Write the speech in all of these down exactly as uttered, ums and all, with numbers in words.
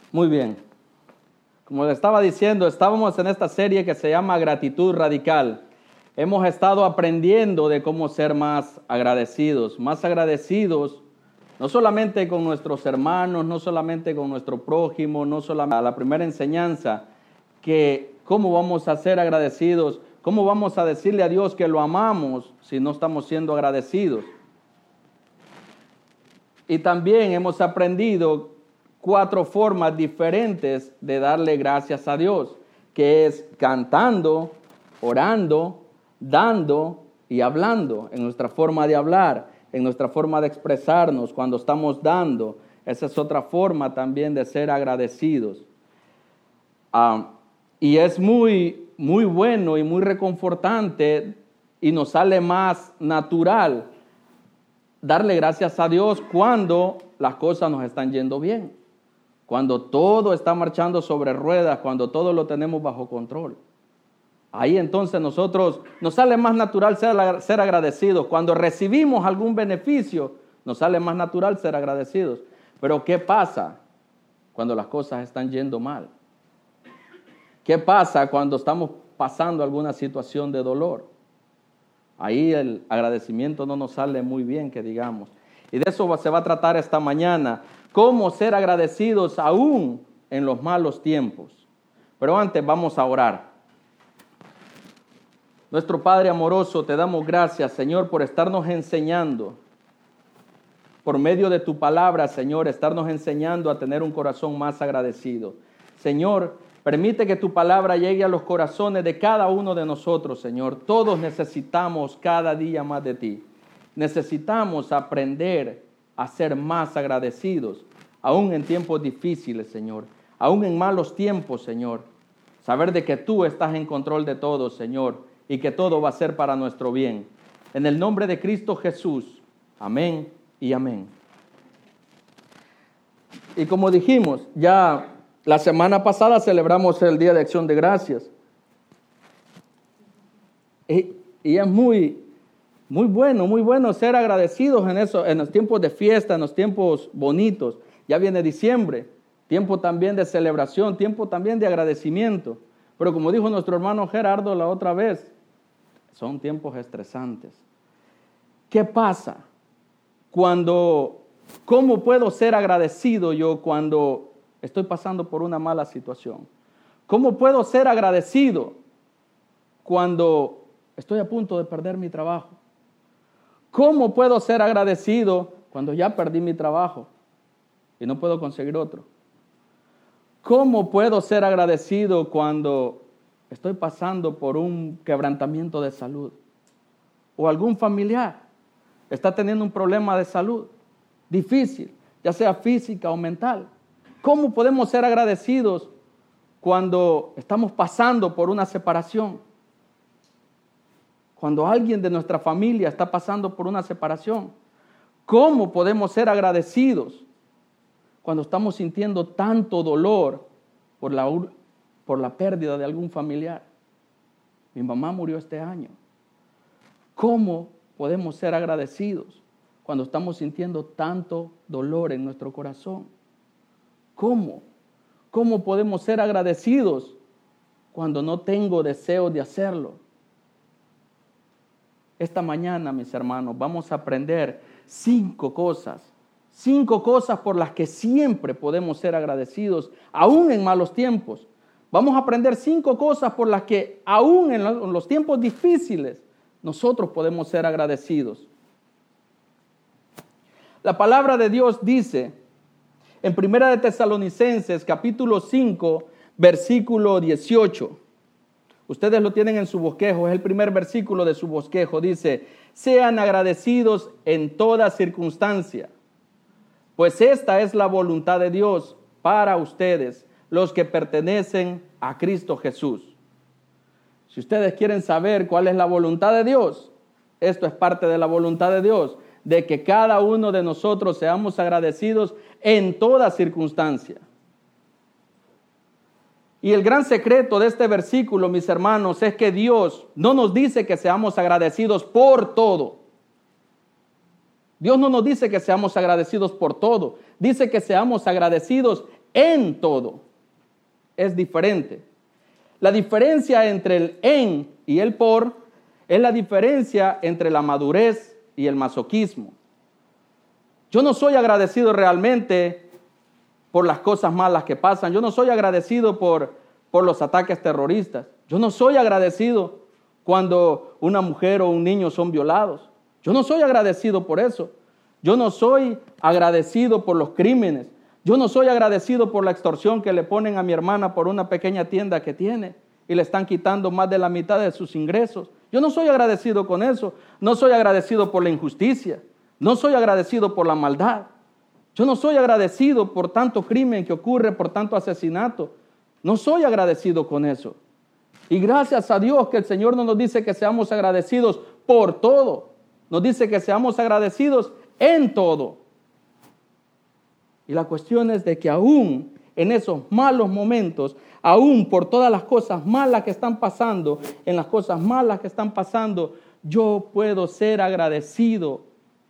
Muy bien. Como le estaba diciendo, estábamos en esta serie que se llama Gratitud Radical. Hemos estado aprendiendo de cómo ser más agradecidos, más agradecidos, no solamente con nuestros hermanos, no solamente con nuestro prójimo, no solamente la primera enseñanza, que cómo vamos a ser agradecidos, cómo vamos a decirle a Dios que lo amamos si no estamos siendo agradecidos. Y también hemos aprendido cuatro formas diferentes de darle gracias a Dios, que es cantando, orando, dando y hablando, en nuestra forma de hablar, en nuestra forma de expresarnos cuando estamos dando. Esa es otra forma también de ser agradecidos. Uh, y es muy, muy bueno y muy reconfortante y nos sale más natural darle gracias a Dios cuando las cosas nos están yendo bien, cuando todo está marchando sobre ruedas, cuando todo lo tenemos bajo control. Ahí entonces nosotros, nos sale más natural ser, ser agradecidos. Cuando recibimos algún beneficio, nos sale más natural ser agradecidos. Pero ¿qué pasa cuando las cosas están yendo mal? ¿Qué pasa cuando estamos pasando alguna situación de dolor? Ahí el agradecimiento no nos sale muy bien, que digamos. Y de eso se va a tratar esta mañana. Cómo ser agradecidos aún en los malos tiempos. Pero antes vamos a orar. Nuestro Padre amoroso, te damos gracias, Señor, por estarnos enseñando, por medio de tu palabra, Señor, estarnos enseñando a tener un corazón más agradecido. Señor, permite que tu palabra llegue a los corazones de cada uno de nosotros, Señor. Todos necesitamos cada día más de ti. Necesitamos aprender a ser más agradecidos, aún en tiempos difíciles, Señor. Aún en malos tiempos, Señor. Saber de que tú estás en control de todo, Señor, y que todo va a ser para nuestro bien. En el nombre de Cristo Jesús. Amén y amén. Y como dijimos, ya la semana pasada celebramos el Día de Acción de Gracias. Y, y es muy, muy bueno, muy bueno ser agradecidos en eso, en los tiempos de fiesta, en los tiempos bonitos. Ya viene diciembre, tiempo también de celebración, tiempo también de agradecimiento. Pero como dijo nuestro hermano Gerardo la otra vez, son tiempos estresantes. ¿Qué pasa cuando, cómo puedo ser agradecido yo cuando estoy pasando por una mala situación? ¿Cómo puedo ser agradecido cuando estoy a punto de perder mi trabajo? ¿Cómo puedo ser agradecido cuando ya perdí mi trabajo y no puedo conseguir otro? ¿Cómo puedo ser agradecido cuando estoy pasando por un quebrantamiento de salud? O algún familiar está teniendo un problema de salud difícil, ya sea física o mental. ¿Cómo podemos ser agradecidos cuando estamos pasando por una separación? Cuando alguien de nuestra familia está pasando por una separación. ¿Cómo podemos ser agradecidos cuando estamos sintiendo tanto dolor por la, por la pérdida de algún familiar? Mi mamá murió este año. ¿Cómo podemos ser agradecidos cuando estamos sintiendo tanto dolor en nuestro corazón? ¿Cómo? ¿Cómo podemos ser agradecidos cuando no tengo deseo de hacerlo? Esta mañana, mis hermanos, vamos a aprender cinco cosas. Cinco cosas por las que siempre podemos ser agradecidos, aún en malos tiempos. Vamos a aprender cinco cosas por las que aún en los tiempos difíciles nosotros podemos ser agradecidos. La palabra de Dios dice en Primera de Tesalonicenses, capítulo cinco, versículo dieciocho. Ustedes lo tienen en su bosquejo, es el primer versículo de su bosquejo. Dice, sean agradecidos en toda circunstancia, pues esta es la voluntad de Dios para ustedes, los que pertenecen a Cristo Jesús. Si ustedes quieren saber cuál es la voluntad de Dios, esto es parte de la voluntad de Dios, de que cada uno de nosotros seamos agradecidos en toda circunstancia. Y el gran secreto de este versículo, mis hermanos, es que Dios no nos dice que seamos agradecidos por todo. Dios no nos dice que seamos agradecidos por todo. Dice que seamos agradecidos en todo. Es diferente. La diferencia entre el en y el por es la diferencia entre la madurez y el masoquismo. Yo no soy agradecido realmente por las cosas malas que pasan. Yo no soy agradecido por, por los ataques terroristas. Yo no soy agradecido cuando una mujer o un niño son violados. Yo no soy agradecido por eso. Yo no soy agradecido por los crímenes. Yo no soy agradecido por la extorsión que le ponen a mi hermana por una pequeña tienda que tiene y le están quitando más de la mitad de sus ingresos. Yo no soy agradecido con eso. No soy agradecido por la injusticia. No soy agradecido por la maldad. Yo no soy agradecido por tanto crimen que ocurre, por tanto asesinato. No soy agradecido con eso. Y gracias a Dios que el Señor no nos dice que seamos agradecidos por todo. Nos dice que seamos agradecidos en todo. Y la cuestión es de que aún en esos malos momentos, aún por todas las cosas malas que están pasando, en las cosas malas que están pasando, yo puedo ser agradecido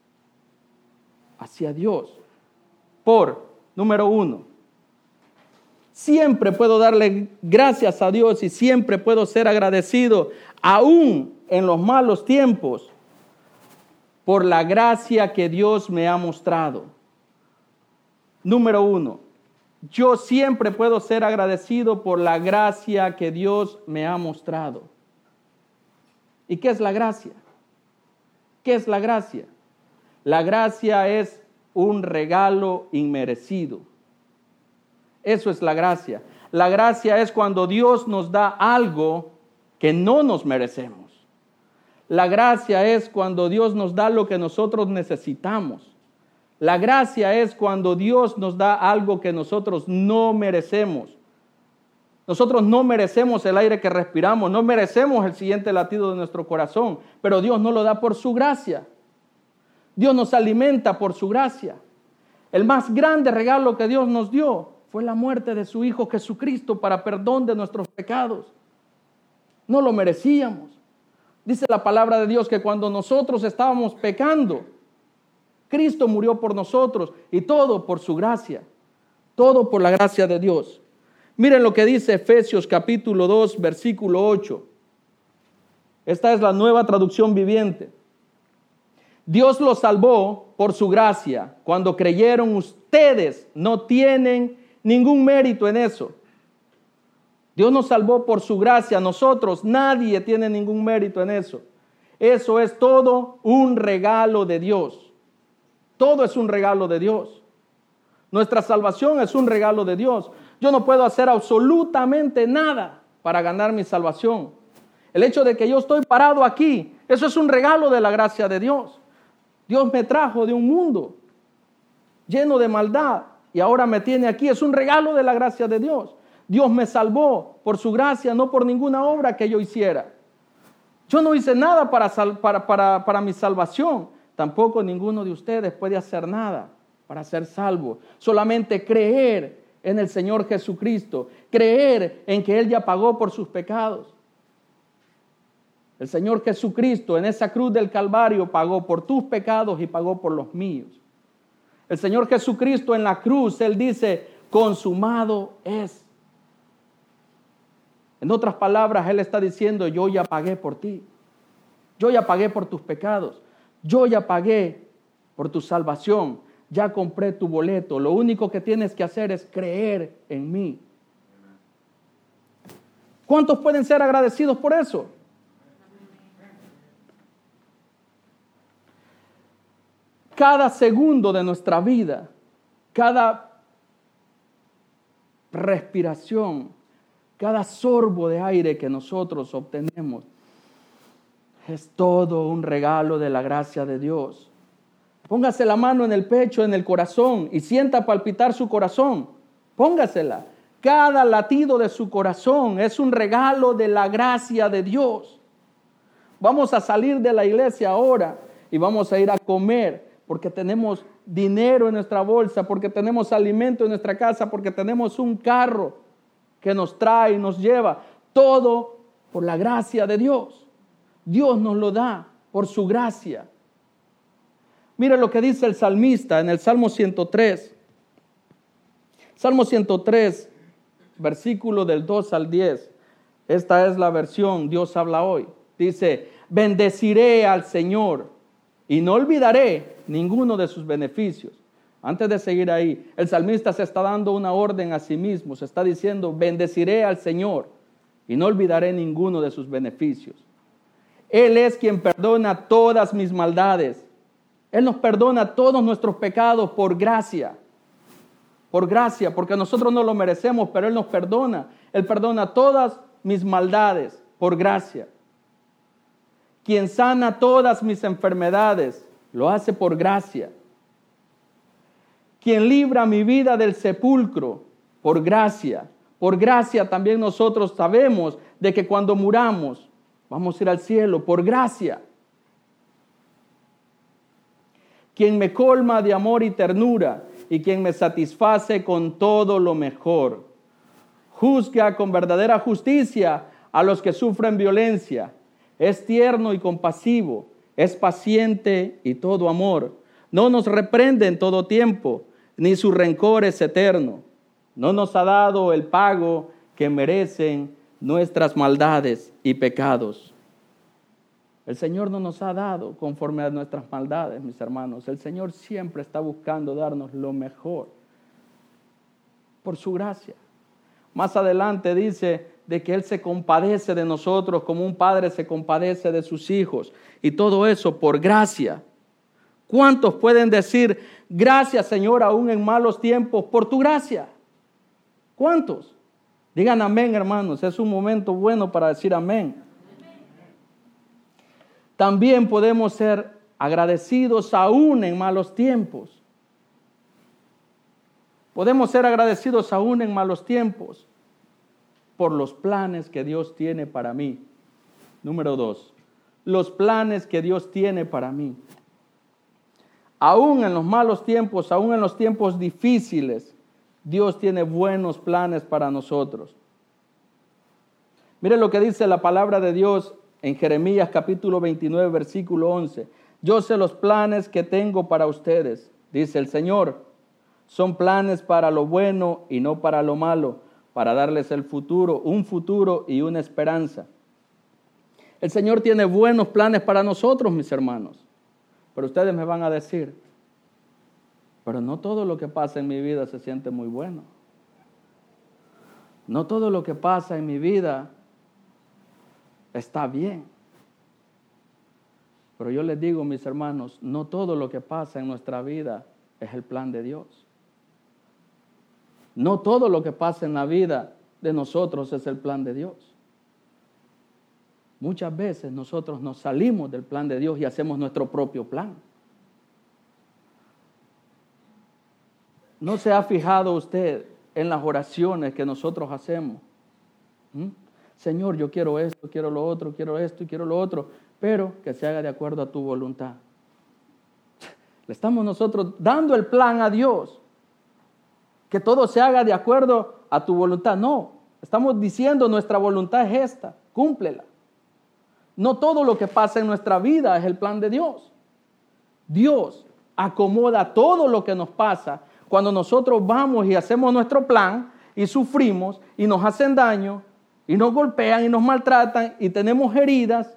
hacia Dios. Por, número uno, siempre puedo darle gracias a Dios y siempre puedo ser agradecido, aún en los malos tiempos, por la gracia que Dios me ha mostrado. Número uno, yo siempre puedo ser agradecido por la gracia que Dios me ha mostrado. ¿Y qué es la gracia? ¿Qué es la gracia? La gracia es un regalo inmerecido. Eso es la gracia. La gracia es cuando Dios nos da algo que no nos merecemos. La gracia es cuando Dios nos da lo que nosotros necesitamos. La gracia es cuando Dios nos da algo que nosotros no merecemos. Nosotros no merecemos el aire que respiramos, no merecemos el siguiente latido de nuestro corazón, pero Dios nos lo da por su gracia. Dios nos alimenta por su gracia. El más grande regalo que Dios nos dio fue la muerte de su Hijo Jesucristo para perdón de nuestros pecados. No lo merecíamos. Dice la palabra de Dios que cuando nosotros estábamos pecando, Cristo murió por nosotros y todo por su gracia. Todo por la gracia de Dios. Miren lo que dice Efesios capítulo dos, versículo ocho. Esta es la Nueva Traducción Viviente. Dios los salvó por su gracia. Cuando creyeron, ustedes no tienen ningún mérito en eso. Dios nos salvó por su gracia. Nosotros, nadie tiene ningún mérito en eso. Eso es todo un regalo de Dios. Todo es un regalo de Dios. Nuestra salvación es un regalo de Dios. Yo no puedo hacer absolutamente nada para ganar mi salvación. El hecho de que yo estoy parado aquí, eso es un regalo de la gracia de Dios. Dios me trajo de un mundo lleno de maldad y ahora me tiene aquí. Es un regalo de la gracia de Dios. Dios me salvó por su gracia, no por ninguna obra que yo hiciera. Yo no hice nada para, sal, para, para, para mi salvación. Tampoco ninguno de ustedes puede hacer nada para ser salvo. Solamente creer en el Señor Jesucristo. Creer en que Él ya pagó por sus pecados. El Señor Jesucristo en esa cruz del Calvario pagó por tus pecados y pagó por los míos. El Señor Jesucristo en la cruz, Él dice, consumado es. En otras palabras, Él está diciendo, yo ya pagué por ti. Yo ya pagué por tus pecados. Yo ya pagué por tu salvación. Ya compré tu boleto. Lo único que tienes que hacer es creer en mí. ¿Cuántos pueden ser agradecidos por eso? Cada segundo de nuestra vida, cada respiración, cada sorbo de aire que nosotros obtenemos, es todo un regalo de la gracia de Dios. Póngase la mano en el pecho, en el corazón y sienta palpitar su corazón. Póngasela. Cada latido de su corazón es un regalo de la gracia de Dios. Vamos a salir de la iglesia ahora y vamos a ir a comer porque tenemos dinero en nuestra bolsa, porque tenemos alimento en nuestra casa, porque tenemos un carro que nos trae y nos lleva. Todo por la gracia de Dios. Dios nos lo da por su gracia. Mire lo que dice el salmista en el Salmo ciento tres. Salmo ciento tres, versículo del dos al diez. Esta es la versión Dios habla hoy. Dice, bendeciré al Señor y no olvidaré ninguno de sus beneficios. Antes de seguir ahí, el salmista se está dando una orden a sí mismo. Se está diciendo, bendeciré al Señor y no olvidaré ninguno de sus beneficios. Él es quien perdona todas mis maldades. Él nos perdona todos nuestros pecados por gracia. Por gracia, porque nosotros no lo merecemos, pero Él nos perdona. Él perdona todas mis maldades por gracia. Quien sana todas mis enfermedades, lo hace por gracia. Quien libra mi vida del sepulcro, por gracia. Por gracia también nosotros sabemos de que cuando muramos, vamos a ir al cielo, por gracia. Quien me colma de amor y ternura, y quien me satisface con todo lo mejor. Juzga con verdadera justicia a los que sufren violencia. Es tierno y compasivo, es paciente y todo amor. No nos reprende en todo tiempo, ni su rencor es eterno. No nos ha dado el pago que merecen nuestras maldades y pecados. El Señor no nos ha dado conforme a nuestras maldades, mis hermanos. El Señor siempre está buscando darnos lo mejor por su gracia. Más adelante dice de que Él se compadece de nosotros como un padre se compadece de sus hijos. Y todo eso por gracia. ¿Cuántos pueden decir, gracias Señor, aún en malos tiempos, por tu gracia? ¿Cuántos? Digan amén, hermanos. Es un momento bueno para decir amén. También podemos ser agradecidos aún en malos tiempos. Podemos ser agradecidos aún en malos tiempos por los planes que Dios tiene para mí. Número dos, los planes que Dios tiene para mí. Aún en los malos tiempos, aún en los tiempos difíciles, Dios tiene buenos planes para nosotros. Mire lo que dice la palabra de Dios en Jeremías capítulo veintinueve, versículo once. Yo sé los planes que tengo para ustedes, dice el Señor. Son planes para lo bueno y no para lo malo, para darles el futuro, un futuro y una esperanza. El Señor tiene buenos planes para nosotros, mis hermanos. Pero ustedes me van a decir, pero no todo lo que pasa en mi vida se siente muy bueno. No todo lo que pasa en mi vida está bien. Pero yo les digo, mis hermanos, no todo lo que pasa en nuestra vida es el plan de Dios. No todo lo que pasa en la vida de nosotros es el plan de Dios. Muchas veces nosotros nos salimos del plan de Dios y hacemos nuestro propio plan. ¿No se ha fijado usted en las oraciones que nosotros hacemos? ¿Mm? Señor, yo quiero esto, quiero lo otro, quiero esto y quiero lo otro, pero que se haga de acuerdo a tu voluntad. Le estamos nosotros dando el plan a Dios, que todo se haga de acuerdo a tu voluntad. No, estamos diciendo nuestra voluntad es esta, cúmplela. No todo lo que pasa en nuestra vida es el plan de Dios. Dios acomoda todo lo que nos pasa cuando nosotros vamos y hacemos nuestro plan y sufrimos y nos hacen daño y nos golpean y nos maltratan y tenemos heridas.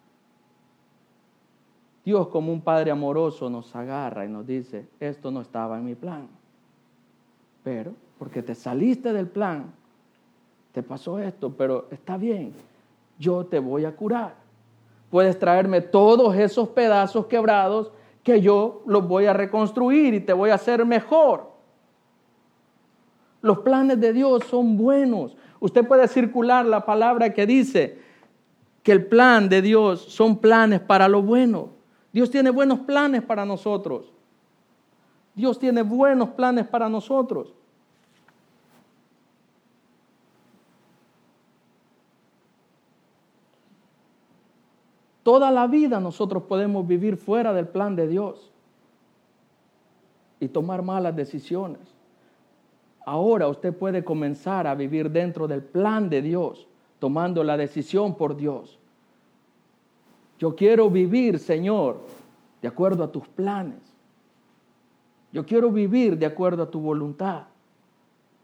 Dios, como un Padre amoroso, nos agarra y nos dice, esto no estaba en mi plan. Pero, porque te saliste del plan, te pasó esto, pero está bien, yo te voy a curar. Puedes traerme todos esos pedazos quebrados que yo los voy a reconstruir y te voy a hacer mejor. Los planes de Dios son buenos. Usted puede circular la palabra que dice que el plan de Dios son planes para lo bueno. Dios tiene buenos planes para nosotros. Dios tiene buenos planes para nosotros. Toda la vida nosotros podemos vivir fuera del plan de Dios y tomar malas decisiones. Ahora usted puede comenzar a vivir dentro del plan de Dios, tomando la decisión por Dios. Yo quiero vivir, Señor, de acuerdo a tus planes. Yo quiero vivir de acuerdo a tu voluntad.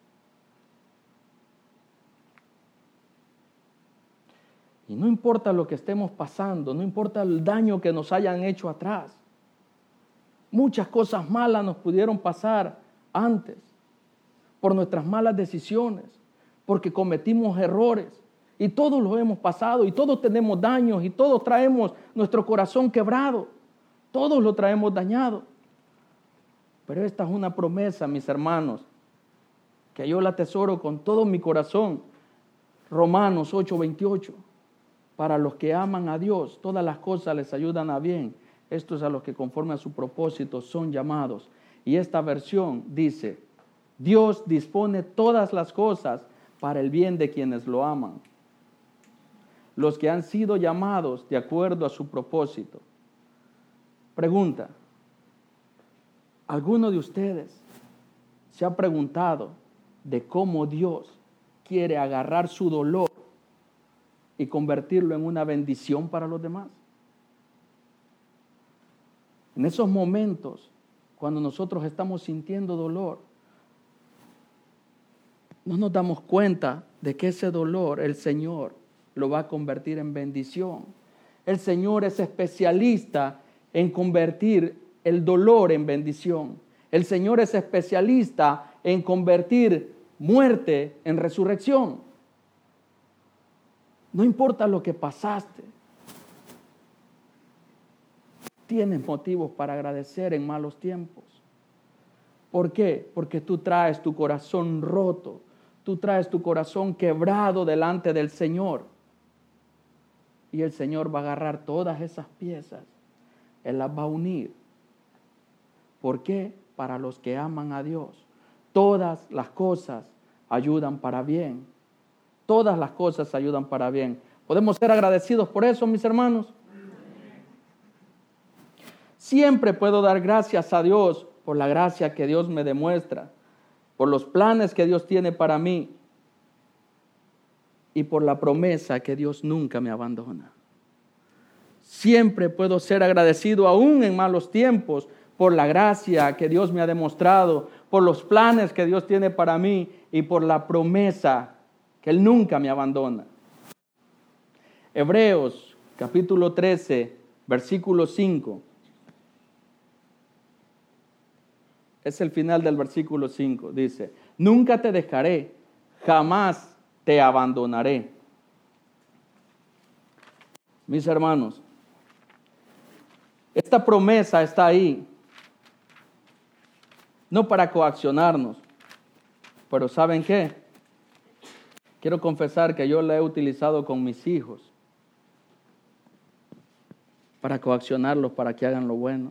Y no importa lo que estemos pasando, no importa el daño que nos hayan hecho atrás. Muchas cosas malas nos pudieron pasar antes por nuestras malas decisiones, porque cometimos errores y todos los hemos pasado y todos tenemos daños y todos traemos nuestro corazón quebrado, todos lo traemos dañado. Pero esta es una promesa, mis hermanos, que yo la atesoro con todo mi corazón. Romanos ocho veintiocho. Para los que aman a Dios, todas las cosas les ayudan a bien. Estos a los que conforme a su propósito son llamados. Y esta versión dice, Dios dispone todas las cosas para el bien de quienes lo aman, los que han sido llamados de acuerdo a su propósito. Pregunta, ¿alguno de ustedes se ha preguntado de cómo Dios quiere agarrar su dolor y convertirlo en una bendición para los demás? En esos momentos, cuando nosotros estamos sintiendo dolor, no nos damos cuenta de que ese dolor el Señor lo va a convertir en bendición. El Señor es especialista en convertir el dolor en bendición. El Señor es especialista en convertir muerte en resurrección. No importa lo que pasaste, tienes motivos para agradecer en malos tiempos. ¿Por qué? Porque tú traes tu corazón roto, tú traes tu corazón quebrado delante del Señor. Y el Señor va a agarrar todas esas piezas, Él las va a unir. ¿Por qué? Para los que aman a Dios. Todas las cosas ayudan para bien. Todas las cosas ayudan para bien. ¿Podemos ser agradecidos por eso, mis hermanos? Siempre puedo dar gracias a Dios por la gracia que Dios me demuestra, por los planes que Dios tiene para mí y por la promesa que Dios nunca me abandona. Siempre puedo ser agradecido aún en malos tiempos por la gracia que Dios me ha demostrado, por los planes que Dios tiene para mí y por la promesa que Él nunca me abandona. Hebreos capítulo trece, versículo cinco. Es el final del versículo cinco. Dice, nunca te dejaré, jamás te abandonaré. Mis hermanos, esta promesa está ahí, no para coaccionarnos, pero ¿saben qué? Quiero confesar que yo la he utilizado con mis hijos para coaccionarlos para que hagan lo bueno.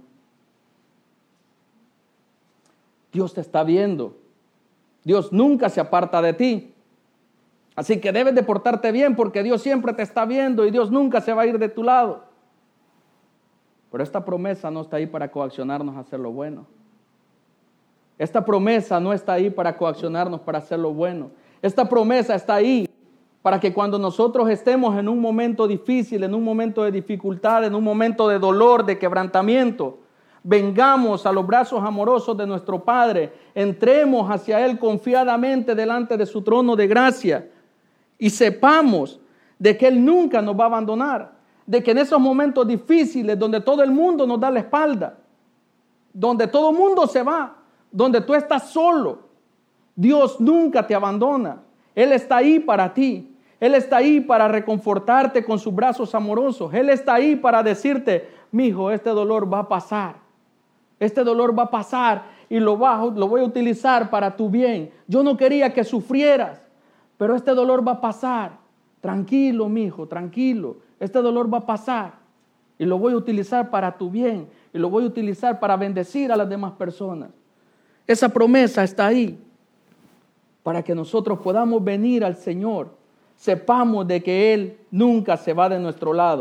Dios te está viendo. Dios nunca se aparta de ti. Así que debes de portarte bien porque Dios siempre te está viendo y Dios nunca se va a ir de tu lado. Pero esta promesa no está ahí para coaccionarnos a hacer lo bueno. Esta promesa no está ahí para coaccionarnos para hacer lo bueno. Esta promesa está ahí para que cuando nosotros estemos en un momento difícil, en un momento de dificultad, en un momento de dolor, de quebrantamiento, vengamos a los brazos amorosos de nuestro Padre, entremos hacia Él confiadamente delante de su trono de gracia y sepamos de que Él nunca nos va a abandonar, de que en esos momentos difíciles donde todo el mundo nos da la espalda, donde todo el mundo se va, donde tú estás solo, Dios nunca te abandona. Él está ahí para ti. Él está ahí para reconfortarte con sus brazos amorosos. Él está ahí para decirte, mijo, este dolor va a pasar. Este dolor va a pasar y lo, va, lo voy a utilizar para tu bien. Yo no quería que sufrieras, pero este dolor va a pasar. Tranquilo, mijo, tranquilo. Este dolor va a pasar y lo voy a utilizar para tu bien y lo voy a utilizar para bendecir a las demás personas. Esa promesa está ahí para que nosotros podamos venir al Señor. Sepamos de que Él nunca se va de nuestro lado.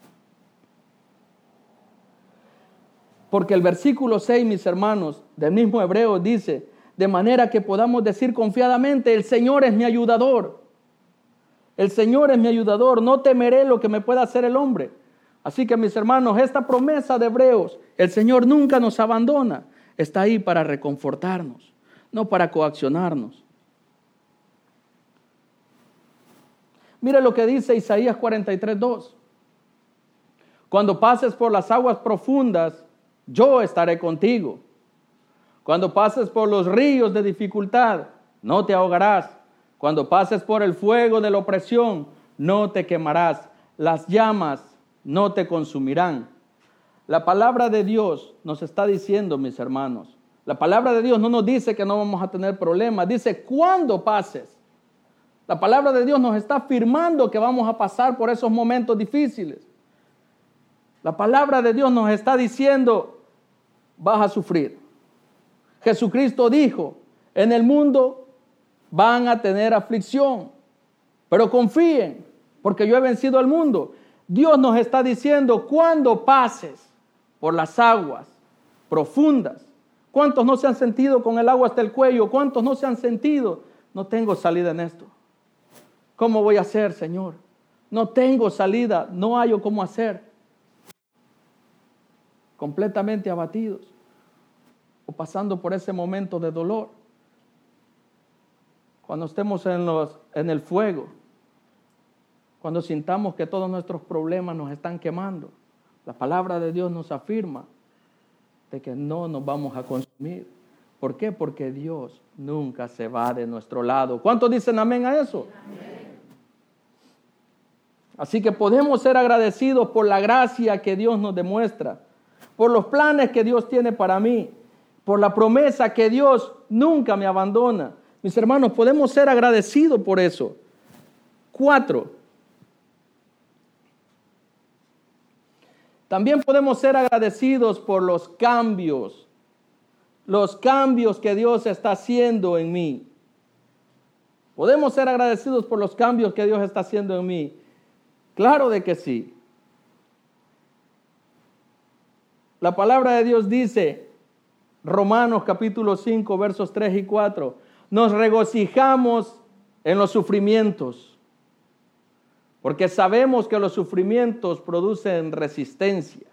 Porque el versículo seis, mis hermanos, del mismo Hebreo dice, de manera que podamos decir confiadamente, el Señor es mi ayudador. El Señor es mi ayudador, no temeré lo que me pueda hacer el hombre. Así que, mis hermanos, esta promesa de Hebreos, el Señor nunca nos abandona, está ahí para reconfortarnos, no para coaccionarnos. Mire lo que dice Isaías cuarenta y tres, dos. Cuando pases por las aguas profundas, yo estaré contigo. Cuando pases por los ríos de dificultad, no te ahogarás. Cuando pases por el fuego de la opresión, no te quemarás. Las llamas no te consumirán. La palabra de Dios nos está diciendo, mis hermanos, la palabra de Dios no nos dice que no vamos a tener problemas, dice cuando pases. La palabra de Dios nos está afirmando que vamos a pasar por esos momentos difíciles. La palabra de Dios nos está diciendo, vas a sufrir. Jesucristo dijo, en el mundo van a tener aflicción, pero confíen, porque yo he vencido al mundo. Dios nos está diciendo, cuando pases por las aguas profundas, ¿cuántos no se han sentido con el agua hasta el cuello? ¿Cuántos no se han sentido? No tengo salida en esto. ¿Cómo voy a hacer, Señor? No tengo salida, no hallo cómo hacer. Completamente abatidos o pasando por ese momento de dolor. Cuando estemos en, los, en el fuego, cuando sintamos que todos nuestros problemas nos están quemando, la palabra de Dios nos afirma de que no nos vamos a consumir. ¿Por qué? Porque Dios nunca se va de nuestro lado. ¿Cuántos dicen amén a eso? Amén. Así que podemos ser agradecidos por la gracia que Dios nos demuestra, por los planes que Dios tiene para mí, por la promesa que Dios nunca me abandona. Mis hermanos, podemos ser agradecidos por eso. Cuatro. También podemos ser agradecidos por los cambios, los cambios que Dios está haciendo en mí. Podemos ser agradecidos por los cambios que Dios está haciendo en mí. Claro de que sí. La palabra de Dios dice, Romanos capítulo cinco, versos tres y cuatro, nos regocijamos en los sufrimientos, porque sabemos que los sufrimientos producen resistencia.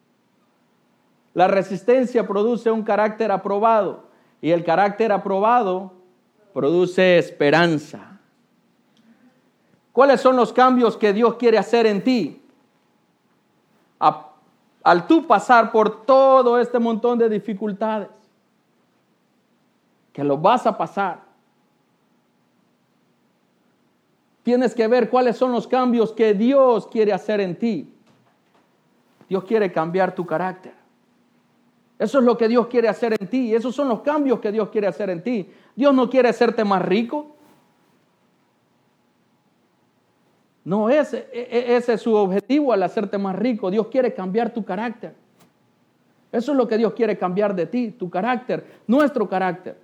La resistencia produce un carácter aprobado, y el carácter aprobado produce esperanza. ¿Cuáles son los cambios que Dios quiere hacer en ti? A, al tú pasar por todo este montón de dificultades, que lo vas a pasar, tienes que ver cuáles son los cambios que Dios quiere hacer en ti. Dios quiere cambiar tu carácter. Eso es lo que Dios quiere hacer en ti. Esos son los cambios que Dios quiere hacer en ti. Dios no quiere hacerte más rico. No, ese, ese es su objetivo al hacerte más rico. Dios quiere cambiar tu carácter. Eso es lo que Dios quiere cambiar de ti, tu carácter, nuestro carácter.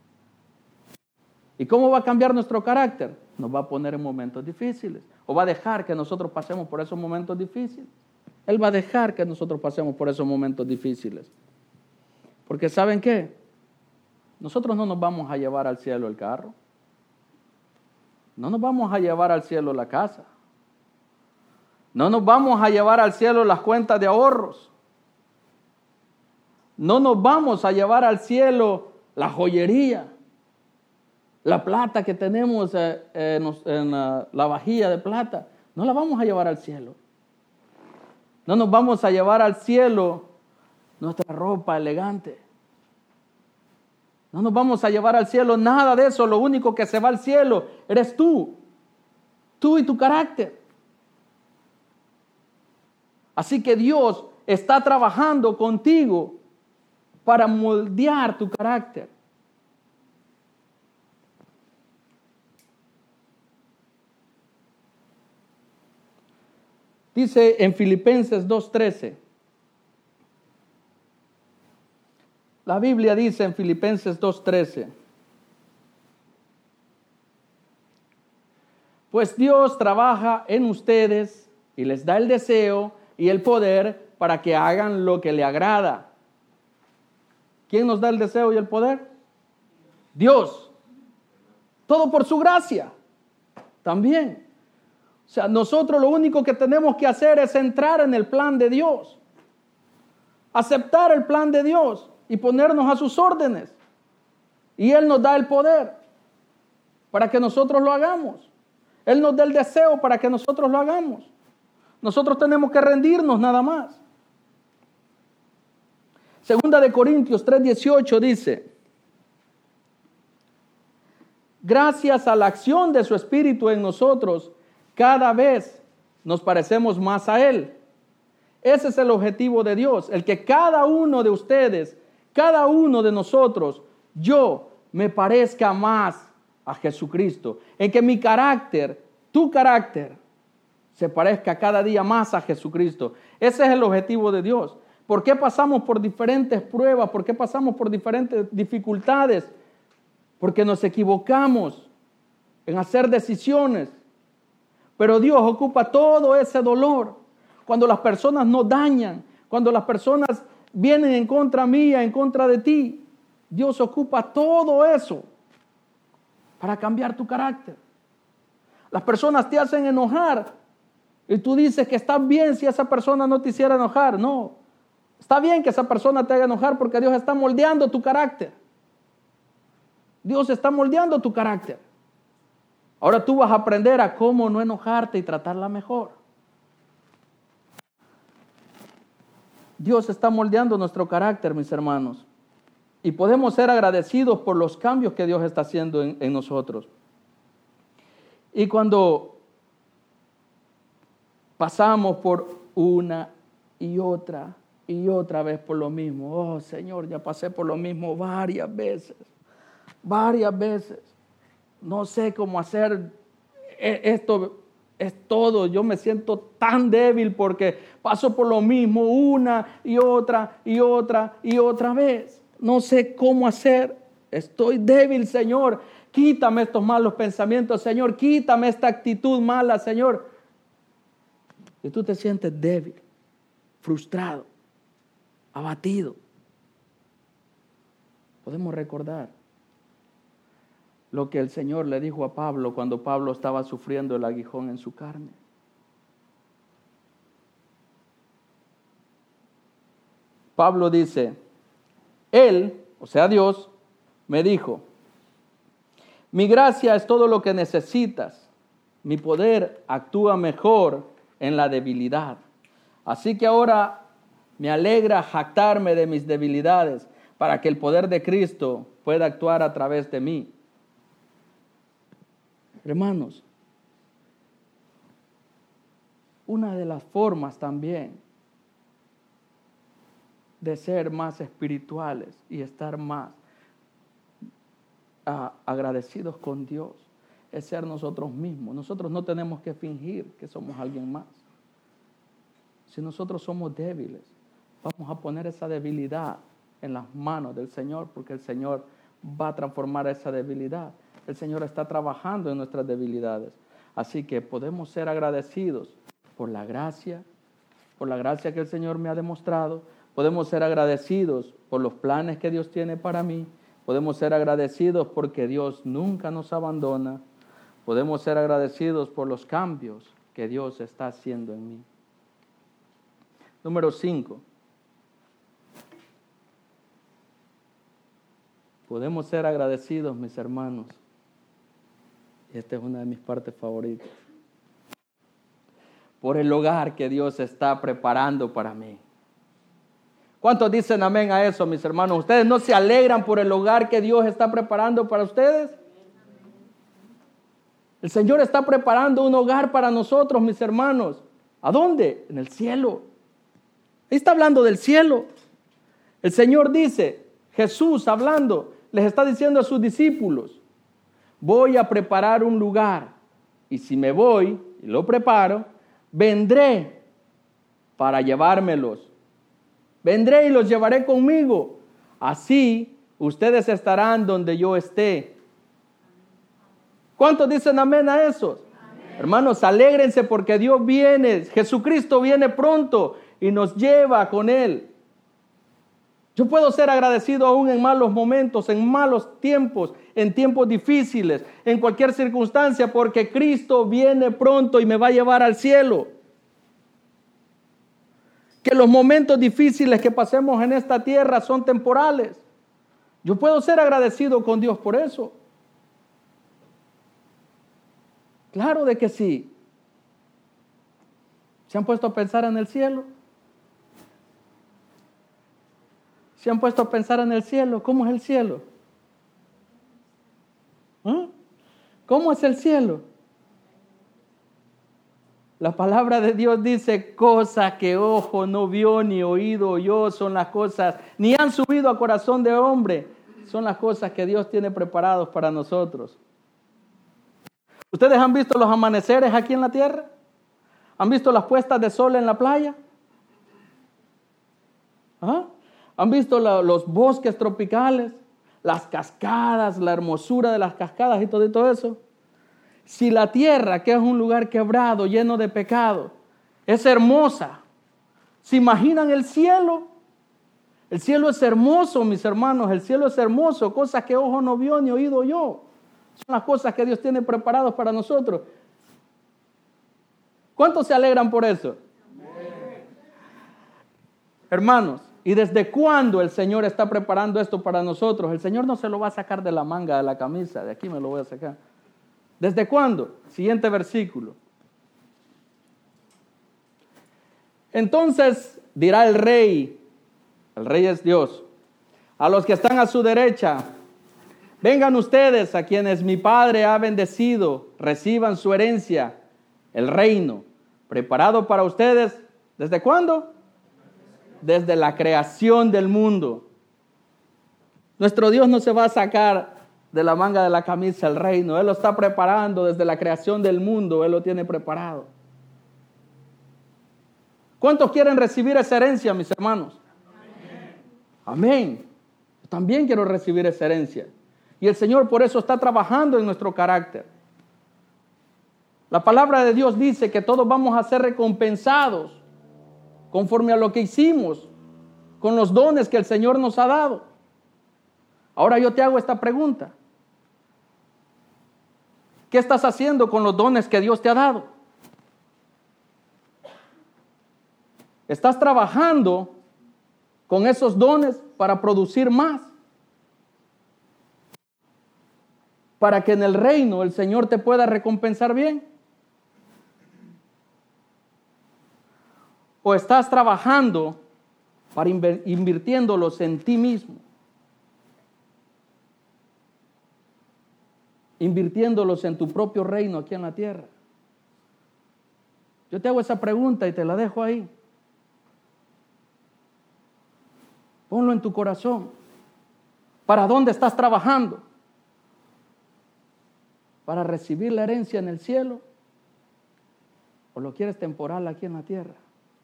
¿Y cómo va a cambiar nuestro carácter? Nos va a poner en momentos difíciles. O va a dejar que nosotros pasemos por esos momentos difíciles. Él va a dejar que nosotros pasemos por esos momentos difíciles. Porque ¿saben qué? Nosotros no nos vamos a llevar al cielo el carro. No nos vamos a llevar al cielo la casa. No nos vamos a llevar al cielo las cuentas de ahorros. No nos vamos a llevar al cielo la joyería, la plata que tenemos eh, en, en uh, la vajilla de plata. No la vamos a llevar al cielo. No nos vamos a llevar al cielo nuestra ropa elegante. No nos vamos a llevar al cielo nada de eso. Lo único que se va al cielo eres tú. Tú y tu carácter. Así que Dios está trabajando contigo para moldear tu carácter. Dice en Filipenses dos trece. La Biblia dice en Filipenses dos trece. Pues Dios trabaja en ustedes y les da el deseo y el poder para que hagan lo que le agrada. ¿Quién nos da el deseo y el poder? Dios. Todo por su gracia. También. O sea, nosotros lo único que tenemos que hacer es entrar en el plan de Dios. Aceptar el plan de Dios y ponernos a sus órdenes. Y Él nos da el poder para que nosotros lo hagamos. Él nos da el deseo para que nosotros lo hagamos. Nosotros tenemos que rendirnos nada más. Segunda de Corintios tres dieciocho dice: gracias a la acción de su Espíritu en nosotros, cada vez nos parecemos más a Él. Ese es el objetivo de Dios, el que cada uno de ustedes, cada uno de nosotros, yo me parezca más a Jesucristo, en que mi carácter, tu carácter, se parezca cada día más a Jesucristo. Ese es el objetivo de Dios. ¿Por qué pasamos por diferentes pruebas? ¿Por qué pasamos por diferentes dificultades? Porque nos equivocamos en hacer decisiones. Pero Dios ocupa todo ese dolor. Cuando las personas nos dañan, cuando las personas vienen en contra mía, en contra de ti, Dios ocupa todo eso para cambiar tu carácter. Las personas te hacen enojar y tú dices que está bien si esa persona no te hiciera enojar. No, está bien que esa persona te haga enojar porque Dios está moldeando tu carácter. Dios está moldeando tu carácter. Ahora tú vas a aprender a cómo no enojarte y tratarla mejor. Dios está moldeando nuestro carácter, mis hermanos. Y podemos ser agradecidos por los cambios que Dios está haciendo en, en nosotros. Y cuando pasamos por una y otra y otra vez por lo mismo. Oh, Señor, ya pasé por lo mismo varias veces. Varias veces. No sé cómo hacer esto. Es todo, yo me siento tan débil porque paso por lo mismo una y otra y otra y otra vez. No sé cómo hacer, estoy débil, Señor. Quítame estos malos pensamientos, Señor. Quítame esta actitud mala, Señor. Y tú te sientes débil, frustrado, abatido. Podemos recordar lo que el Señor le dijo a Pablo cuando Pablo estaba sufriendo el aguijón en su carne. Pablo dice, Él, o sea Dios, me dijo, mi gracia es todo lo que necesitas, mi poder actúa mejor en la debilidad. Así que ahora me alegra jactarme de mis debilidades para que el poder de Cristo pueda actuar a través de mí. Hermanos, una de las formas también de ser más espirituales y estar más uh, agradecidos con Dios es ser nosotros mismos. Nosotros no tenemos que fingir que somos alguien más. Si nosotros somos débiles, vamos a poner esa debilidad en las manos del Señor, porque el Señor va a transformar esa debilidad. El Señor está trabajando en nuestras debilidades. Así que podemos ser agradecidos por la gracia, por la gracia que el Señor me ha demostrado. Podemos ser agradecidos por los planes que Dios tiene para mí. Podemos ser agradecidos porque Dios nunca nos abandona. Podemos ser agradecidos por los cambios que Dios está haciendo en mí. Número cinco. Podemos ser agradecidos, mis hermanos. Esta es una de mis partes favoritas. Por el hogar que Dios está preparando para mí. ¿Cuántos dicen amén a eso, mis hermanos? ¿Ustedes no se alegran por el hogar que Dios está preparando para ustedes? El Señor está preparando un hogar para nosotros, mis hermanos. ¿A dónde? En el cielo. Ahí está hablando del cielo. El Señor dice, Jesús hablando, les está diciendo a sus discípulos, voy a preparar un lugar, y si me voy y lo preparo, vendré para llevármelos. Vendré y los llevaré conmigo. Así ustedes estarán donde yo esté. ¿Cuántos dicen amén a eso? Amén. Hermanos, alégrense porque Dios viene, Jesucristo viene pronto y nos lleva con Él. Yo puedo ser agradecido aún en malos momentos, en malos tiempos, en tiempos difíciles, en cualquier circunstancia, porque Cristo viene pronto y me va a llevar al cielo. Que los momentos difíciles que pasemos en esta tierra son temporales. Yo puedo ser agradecido con Dios por eso. Claro de que sí. ¿Se han puesto a pensar en el cielo? ¿Se han puesto a pensar en el cielo? ¿Cómo es el cielo? ¿Ah? ¿Cómo es el cielo? La palabra de Dios dice, cosas que ojo no vio ni oído oyó son las cosas, ni han subido a corazón de hombre, son las cosas que Dios tiene preparados para nosotros. ¿Ustedes han visto los amaneceres aquí en la tierra? ¿Han visto las puestas de sol en la playa? ¿Ah? ¿Han visto la, los bosques tropicales? Las cascadas, la hermosura de las cascadas y todo, y todo eso. Si la tierra, que es un lugar quebrado, lleno de pecado, es hermosa, ¿se imaginan el cielo? El cielo es hermoso, mis hermanos, el cielo es hermoso, cosas que ojo no vio ni oído oyó. Son las cosas que Dios tiene preparadas para nosotros. ¿Cuántos se alegran por eso? Amén. Hermanos, ¿y desde cuándo el Señor está preparando esto para nosotros? El Señor no se lo va a sacar de la manga de la camisa, de aquí me lo voy a sacar. ¿Desde cuándo? Siguiente versículo. Entonces dirá el rey, el rey es Dios, a los que están a su derecha, vengan ustedes a quienes mi Padre ha bendecido, reciban su herencia, el reino, preparado para ustedes, ¿desde cuándo? Desde la creación del mundo. Nuestro Dios no se va a sacar de la manga de la camisa el reino. Él lo está preparando desde la creación del mundo. Él lo tiene preparado. ¿Cuántos quieren recibir esa herencia, mis hermanos? Amén. Amén. Yo también quiero recibir esa herencia. Y el Señor por eso está trabajando en nuestro carácter. La palabra de Dios dice que todos vamos a ser recompensados conforme a lo que hicimos con los dones que el Señor nos ha dado. Ahora yo te hago esta pregunta. ¿Qué estás haciendo con los dones que Dios te ha dado? ¿Estás trabajando con esos dones para producir más? Para que en el reino el Señor te pueda recompensar bien. ¿O estás trabajando para inver- invirtiéndolos en ti mismo? Invirtiéndolos en tu propio reino aquí en la tierra. Yo te hago esa pregunta y te la dejo ahí. Ponlo en tu corazón. ¿Para dónde estás trabajando? ¿Para recibir la herencia en el cielo? ¿O lo quieres temporal aquí en la tierra?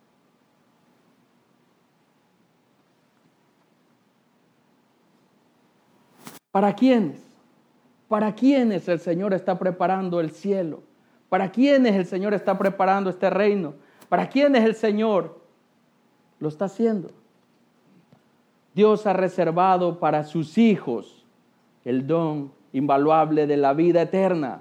¿Para quiénes? ¿Para quiénes el Señor está preparando el cielo? ¿Para quiénes el Señor está preparando este reino? ¿Para quiénes el Señor lo está haciendo? Dios ha reservado para sus hijos el don invaluable de la vida eterna.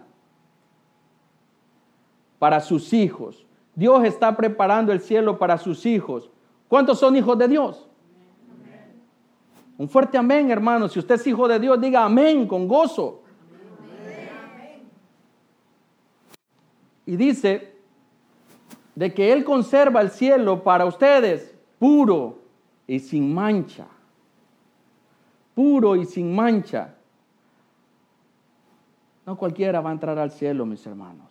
Para sus hijos. Dios está preparando el cielo para sus hijos. ¿Cuántos son hijos de Dios? Un fuerte amén, hermano. Si usted es hijo de Dios, diga amén con gozo. Amén. Y dice de que Él conserva el cielo para ustedes puro y sin mancha. Puro y sin mancha. No cualquiera va a entrar al cielo, mis hermanos.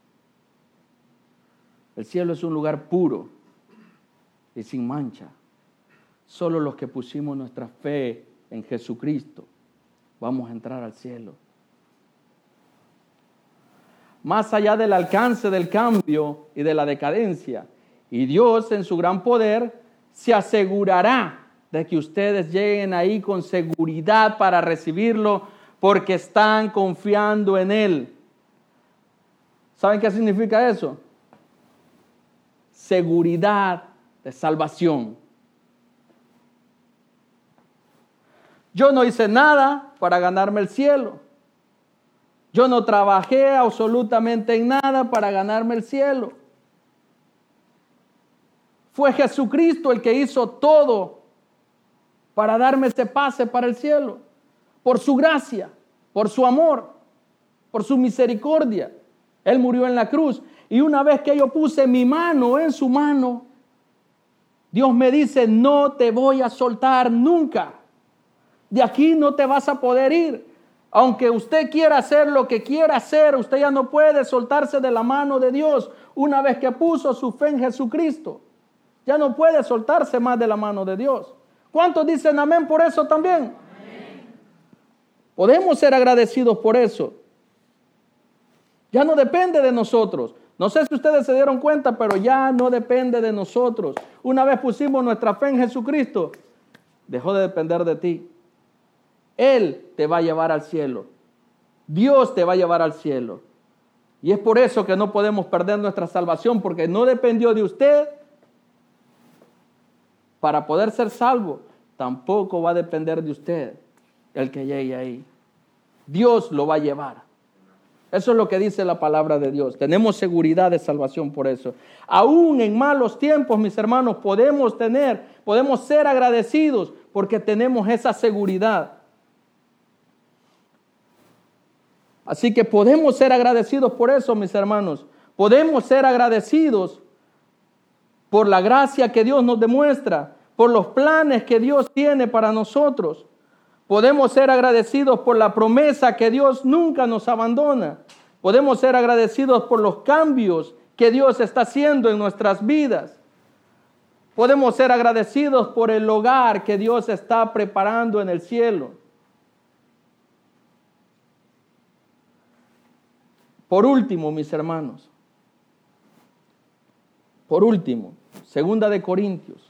El cielo es un lugar puro y sin mancha. Solo los que pusimos nuestra fe en Jesucristo vamos a entrar al cielo. Más allá del alcance del cambio y de la decadencia, y Dios en su gran poder se asegurará de que ustedes lleguen ahí con seguridad para recibirlo, porque están confiando en Él. ¿Saben qué significa eso? Seguridad de salvación. Yo no hice nada para ganarme el cielo. Yo no trabajé absolutamente en nada para ganarme el cielo. Fue Jesucristo el que hizo todo para darme ese pase para el cielo. Por su gracia, por su amor, por su misericordia. Él murió en la cruz. Y una vez que yo puse mi mano en su mano, Dios me dice, no te voy a soltar nunca. De aquí no te vas a poder ir. Aunque usted quiera hacer lo que quiera hacer, usted ya no puede soltarse de la mano de Dios una vez que puso su fe en Jesucristo. Ya no puede soltarse más de la mano de Dios. ¿Cuántos dicen amén por eso también? Amén. Podemos ser agradecidos por eso. Ya no depende de nosotros. No sé si ustedes se dieron cuenta, pero ya no depende de nosotros. Una vez pusimos nuestra fe en Jesucristo, dejó de depender de ti. Él te va a llevar al cielo. Dios te va a llevar al cielo. Y es por eso que no podemos perder nuestra salvación, porque no dependió de usted para poder ser salvo. Tampoco va a depender de usted el que llegue ahí. Dios lo va a llevar. Eso es lo que dice la palabra de Dios. Tenemos seguridad de salvación por eso. Aún en malos tiempos, mis hermanos, podemos tener, podemos ser agradecidos porque tenemos esa seguridad. Así que podemos ser agradecidos por eso, mis hermanos. Podemos ser agradecidos por la gracia que Dios nos demuestra, por los planes que Dios tiene para nosotros. Podemos ser agradecidos por la promesa que Dios nunca nos abandona. Podemos ser agradecidos por los cambios que Dios está haciendo en nuestras vidas. Podemos ser agradecidos por el hogar que Dios está preparando en el cielo. Por último, mis hermanos, por último, Segunda de Corintios,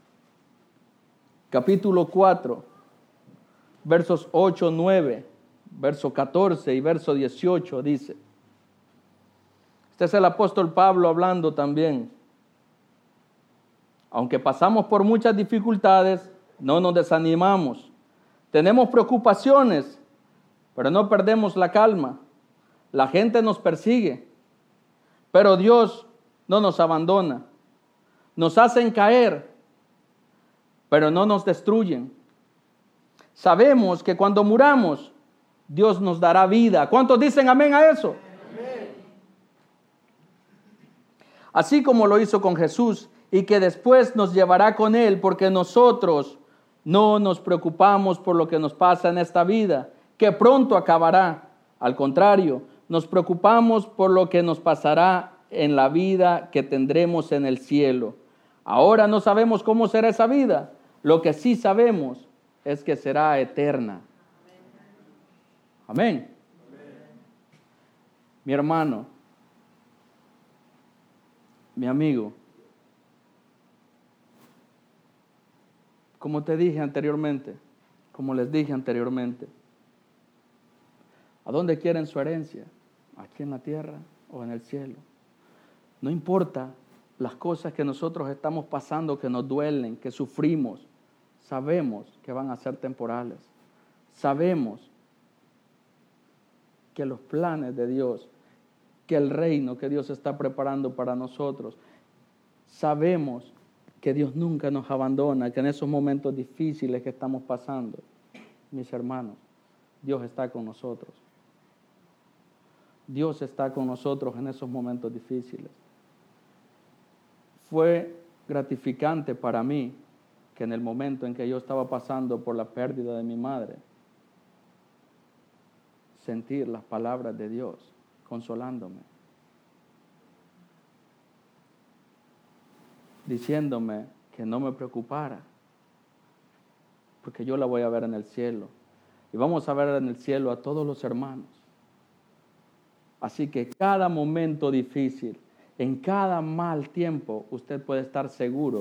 capítulo cuatro, versos ocho, nueve, verso catorce y verso dieciocho, dice. Este es el apóstol Pablo hablando también. Aunque pasamos por muchas dificultades, no nos desanimamos. Tenemos preocupaciones, pero no perdemos la calma. La gente nos persigue, pero Dios no nos abandona. Nos hacen caer, pero no nos destruyen. Sabemos que cuando muramos, Dios nos dará vida. ¿Cuántos dicen amén a eso? Amén. Así como lo hizo con Jesús y que después nos llevará con Él, porque nosotros no nos preocupamos por lo que nos pasa en esta vida, que pronto acabará. Al contrario, nos preocupamos por lo que nos pasará en la vida que tendremos en el cielo. Ahora no sabemos cómo será esa vida. Lo que sí sabemos es que será eterna. Amén. Amén. Mi hermano, mi amigo, como te dije anteriormente, como les dije anteriormente, ¿a dónde quieren su herencia? ¿Aquí en la tierra o en el cielo? No importa las cosas que nosotros estamos pasando, que nos duelen, que sufrimos, sabemos que van a ser temporales. Sabemos que los planes de Dios, que el reino que Dios está preparando para nosotros, sabemos que Dios nunca nos abandona, que en esos momentos difíciles que estamos pasando, mis hermanos, Dios está con nosotros. Dios está con nosotros en esos momentos difíciles. Fue gratificante para mí que en el momento en que yo estaba pasando por la pérdida de mi madre, sentir las palabras de Dios consolándome, diciéndome que no me preocupara, porque yo la voy a ver en el cielo. Y vamos a ver en el cielo a todos los hermanos. Así que cada momento difícil, en cada mal tiempo, usted puede estar seguro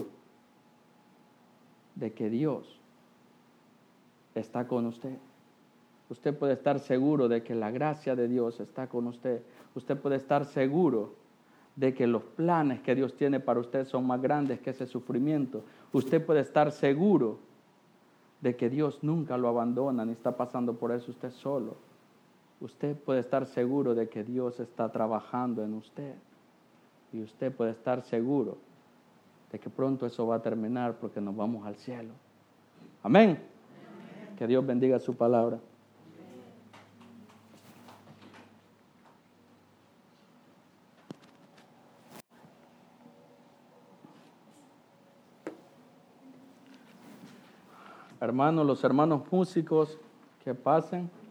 de que Dios está con usted. Usted puede estar seguro de que la gracia de Dios está con usted. Usted puede estar seguro de que los planes que Dios tiene para usted son más grandes que ese sufrimiento. Usted puede estar seguro de que Dios nunca lo abandona ni está pasando por eso usted solo. Usted puede estar seguro de que Dios está trabajando en usted. Y usted puede estar seguro de que pronto eso va a terminar porque nos vamos al cielo. Amén. Amén. Que Dios bendiga su palabra. hermanos, los hermanos músicos que pasen.